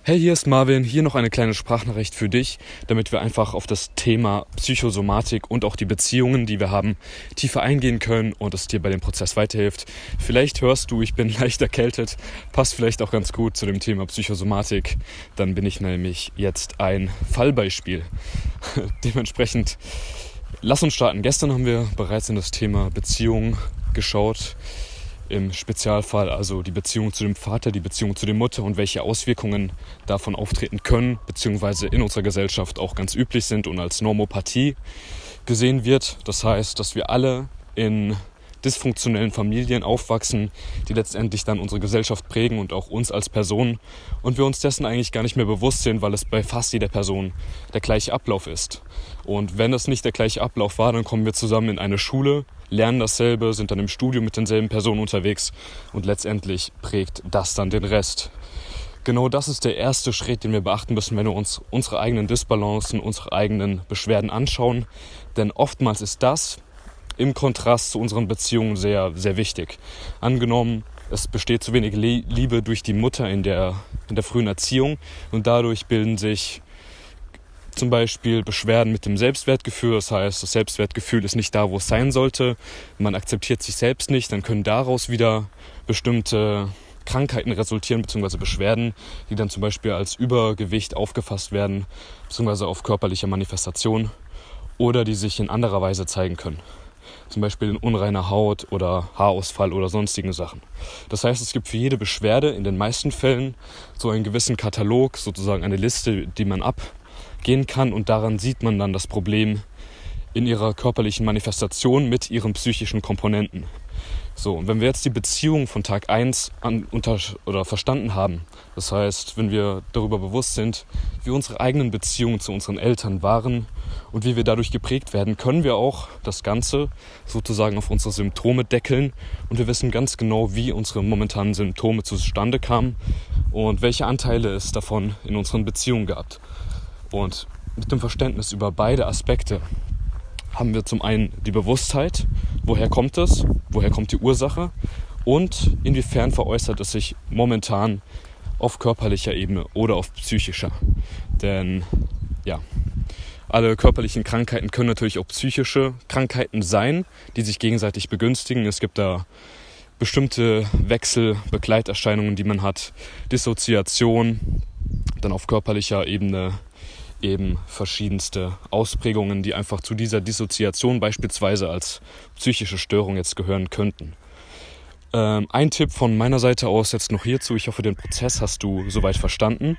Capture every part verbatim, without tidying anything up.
Hey, hier ist Marvin, hier noch eine kleine Sprachnachricht für dich, damit wir einfach auf das Thema Psychosomatik und auch die Beziehungen, die wir haben, tiefer eingehen können und es dir bei dem Prozess weiterhilft. Vielleicht hörst du, ich bin leicht erkältet, passt vielleicht auch ganz gut zu dem Thema Psychosomatik. Dann bin ich nämlich jetzt ein Fallbeispiel. Dementsprechend, lass uns starten. Gestern haben wir bereits in das Thema Beziehung geschaut. Im Spezialfall also die Beziehung zu dem Vater, die Beziehung zu der Mutter und welche Auswirkungen davon auftreten können, beziehungsweise in unserer Gesellschaft auch ganz üblich sind und als Normopathie gesehen wird. Das heißt, dass wir alle in dysfunktionellen Familien aufwachsen, die letztendlich dann unsere Gesellschaft prägen und auch uns als Person und wir uns dessen eigentlich gar nicht mehr bewusst sind, weil es bei fast jeder Person der gleiche Ablauf ist. Und wenn es nicht der gleiche Ablauf war, dann kommen wir zusammen in eine Schule, lernen dasselbe, sind dann im Studium mit denselben Personen unterwegs und letztendlich prägt das dann den Rest. Genau das ist der erste Schritt, den wir beachten müssen, wenn wir uns unsere eigenen Disbalancen, unsere eigenen Beschwerden anschauen. Denn oftmals ist das im Kontrast zu unseren Beziehungen sehr, sehr wichtig. Angenommen, es besteht zu wenig Liebe durch die Mutter in der, in der frühen Erziehung und dadurch bilden sich zum Beispiel Beschwerden mit dem Selbstwertgefühl. Das heißt, das Selbstwertgefühl ist nicht da, wo es sein sollte. Man akzeptiert sich selbst nicht. Dann können daraus wieder bestimmte Krankheiten resultieren, beziehungsweise Beschwerden, die dann zum Beispiel als Übergewicht aufgefasst werden, beziehungsweise auf körperlicher Manifestation oder die sich in anderer Weise zeigen können. Zum Beispiel in unreiner Haut oder Haarausfall oder sonstigen Sachen. Das heißt, es gibt für jede Beschwerde in den meisten Fällen so einen gewissen Katalog, sozusagen eine Liste, die man abgehen kann und daran sieht man dann das Problem in ihrer körperlichen Manifestation mit ihren psychischen Komponenten. So, und wenn wir jetzt die Beziehung von Tag eins an unter oder verstanden haben, das heißt, wenn wir darüber bewusst sind, wie unsere eigenen Beziehungen zu unseren Eltern waren und wie wir dadurch geprägt werden, können wir auch das Ganze sozusagen auf unsere Symptome deckeln und wir wissen ganz genau, wie unsere momentanen Symptome zustande kamen und welche Anteile es davon in unseren Beziehungen gab. Und mit dem Verständnis über beide Aspekte haben wir zum einen die Bewusstheit, woher kommt es, woher kommt die Ursache und inwiefern veräußert es sich momentan auf körperlicher Ebene oder auf psychischer. Denn ja, alle körperlichen Krankheiten können natürlich auch psychische Krankheiten sein, die sich gegenseitig begünstigen. Es gibt da bestimmte Wechselbegleiterscheinungen, die man hat, Dissoziation, dann auf körperlicher Ebene eben verschiedenste Ausprägungen, die einfach zu dieser Dissoziation beispielsweise als psychische Störung jetzt gehören könnten. Ähm, ein Tipp von meiner Seite aus jetzt noch hierzu, ich hoffe, den Prozess hast du soweit verstanden.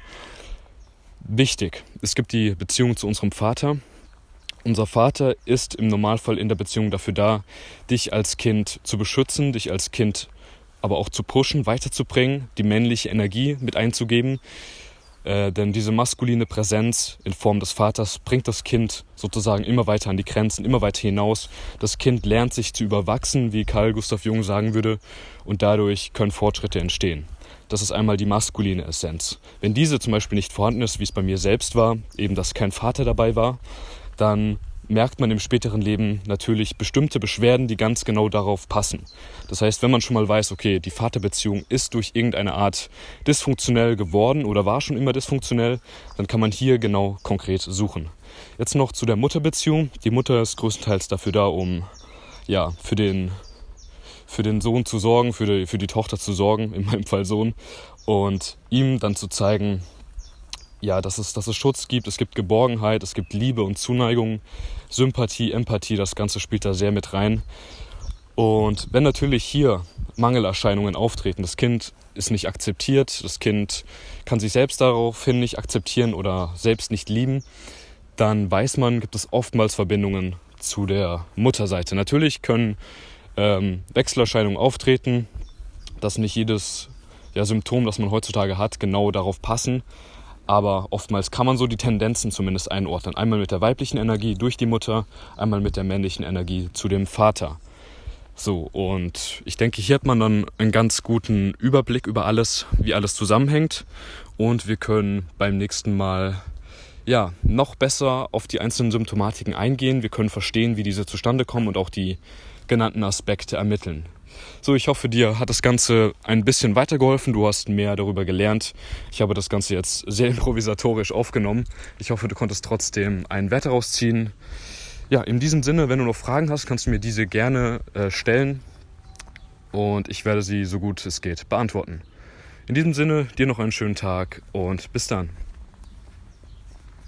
Wichtig, es gibt die Beziehung zu unserem Vater. Unser Vater ist im Normalfall in der Beziehung dafür da, dich als Kind zu beschützen, dich als Kind aber auch zu pushen, weiterzubringen, die männliche Energie mit einzugeben. Äh, denn diese maskuline Präsenz in Form des Vaters bringt das Kind sozusagen immer weiter an die Grenzen, immer weiter hinaus. Das Kind lernt sich zu überwachsen, wie Carl Gustav Jung sagen würde, und dadurch können Fortschritte entstehen. Das ist einmal die maskuline Essenz. Wenn diese zum Beispiel nicht vorhanden ist, wie es bei mir selbst war, eben dass kein Vater dabei war, dann merkt man im späteren Leben natürlich bestimmte Beschwerden, die ganz genau darauf passen. Das heißt, wenn man schon mal weiß, okay, die Vaterbeziehung ist durch irgendeine Art dysfunktionell geworden oder war schon immer dysfunktionell, dann kann man hier genau konkret suchen. Jetzt noch zu der Mutterbeziehung. Die Mutter ist größtenteils dafür da, um ja für den, für den Sohn zu sorgen, für die, für die Tochter zu sorgen, in meinem Fall Sohn, und ihm dann zu zeigen, ja, dass es, dass es Schutz gibt, es gibt Geborgenheit, es gibt Liebe und Zuneigung, Sympathie, Empathie, das Ganze spielt da sehr mit rein. Und wenn natürlich hier Mangelerscheinungen auftreten, das Kind ist nicht akzeptiert, das Kind kann sich selbst daraufhin nicht akzeptieren oder selbst nicht lieben, dann weiß man, gibt es oftmals Verbindungen zu der Mutterseite. Natürlich können ähm, Wechselerscheinungen auftreten, dass nicht jedes ja, Symptom, das man heutzutage hat, genau darauf passen. Aber oftmals kann man so die Tendenzen zumindest einordnen. Einmal mit der weiblichen Energie durch die Mutter, einmal mit der männlichen Energie zu dem Vater. So, und ich denke, hier hat man dann einen ganz guten Überblick über alles, wie alles zusammenhängt. Und wir können beim nächsten Mal ja, noch besser auf die einzelnen Symptomatiken eingehen. Wir können verstehen, wie diese zustande kommen und auch die genannten Aspekte ermitteln. So, ich hoffe, dir hat das Ganze ein bisschen weitergeholfen. Du hast mehr darüber gelernt. Ich habe das Ganze jetzt sehr improvisatorisch aufgenommen. Ich hoffe, du konntest trotzdem einen Wert daraus ziehen. Ja, in diesem Sinne, wenn du noch Fragen hast, kannst du mir diese gerne äh, stellen. Und ich werde sie so gut es geht beantworten. In diesem Sinne, dir noch einen schönen Tag und bis dann.